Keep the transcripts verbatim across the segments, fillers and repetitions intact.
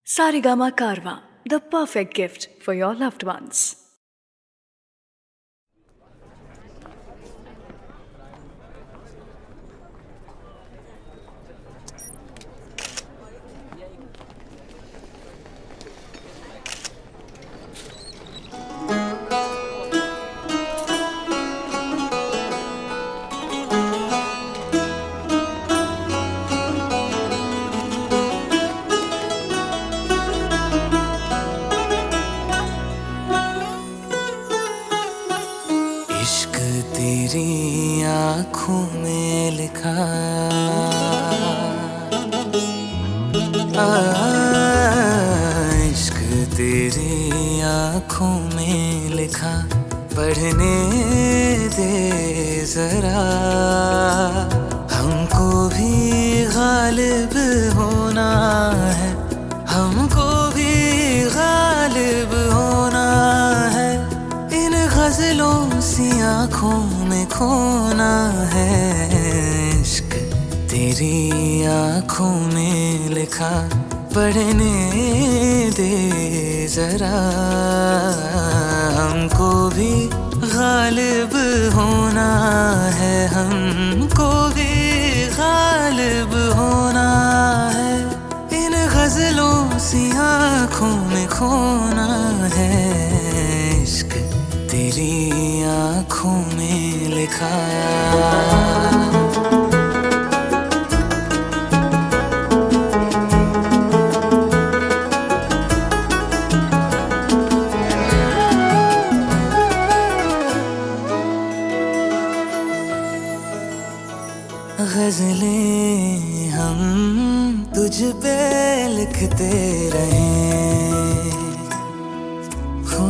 Sarigama Karwa, the perfect gift for your loved ones. इश्क तेरी आँखों में लिखा, आ, इश्क तेरी आँखों में लिखा, पढ़ने दे जरा। हमको भी गालिब होना है, हमको भी गालिब होना है, इन गजलों सी आँखों में खोना है। इश्क तेरी आँखों में लिखा, पढ़ने दे जरा। हमको भी गालिब होना है, हमको भी गालिब होना है, इन गजलों सी आँखों में खोना है। इश्क तेरी आँखों में लिखा। गज़लें हम तुझ पे लिखते रहे, हो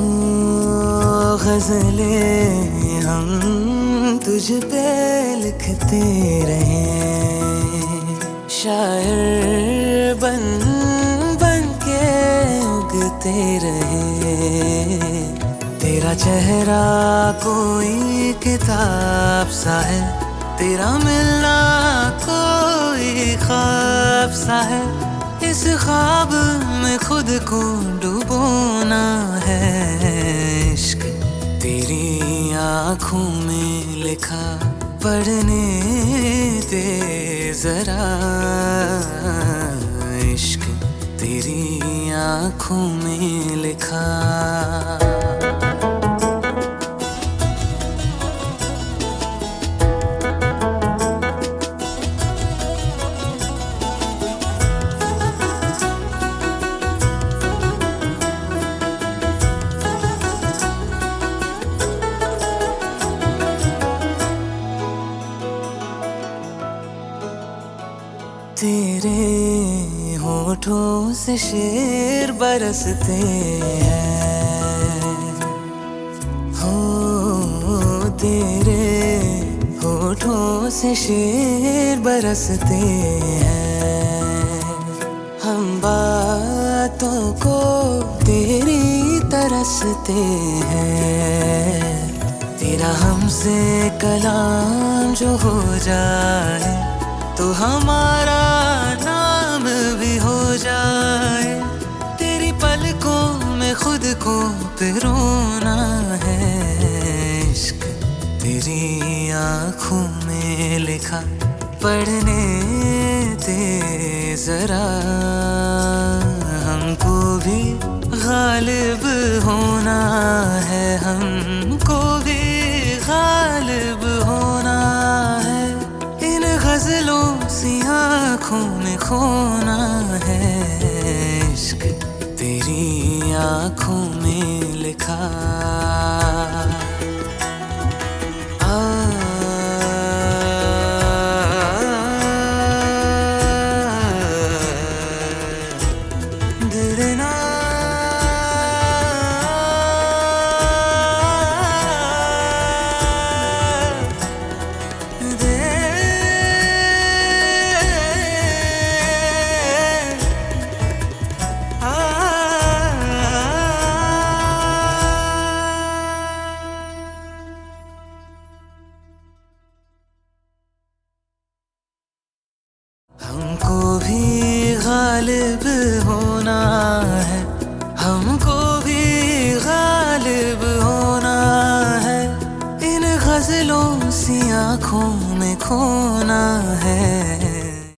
गज़लें हम तुझ पे लिखते रहे। शायर बन बन के उगते रहे, तेरा चेहरा कोई किताब सा है, तेरा मिलना कोई ख्वाब सा है। इस ख्वाब में खुद को डुबोना है। इश्क तेरी आँखों में लिखा, पढ़ने दे जरा। इश्क तेरी आँखों में लिखा। तेरे होठों से शेर बरसते हैं, हो तेरे होठों से शेर बरसते हैं। हम बातों को तेरी तरसते हैं, तेरा हमसे कलाम जो हो जाए तो हमारा नाम भी हो जाए। तेरी पलकों में खुद को पिरोना है। इश्क तेरी आँखों में लिखा, पढ़ने दे जरा। हमको भी गालिब होना है, हमको भी गालिब होना है, इन गजलों सी आँखों में खोना है। इश्क तेरी आँखों में लिखा। हमको भी गालिब होना गालिब होना है, इन गजलों सी आंखों में खोना है।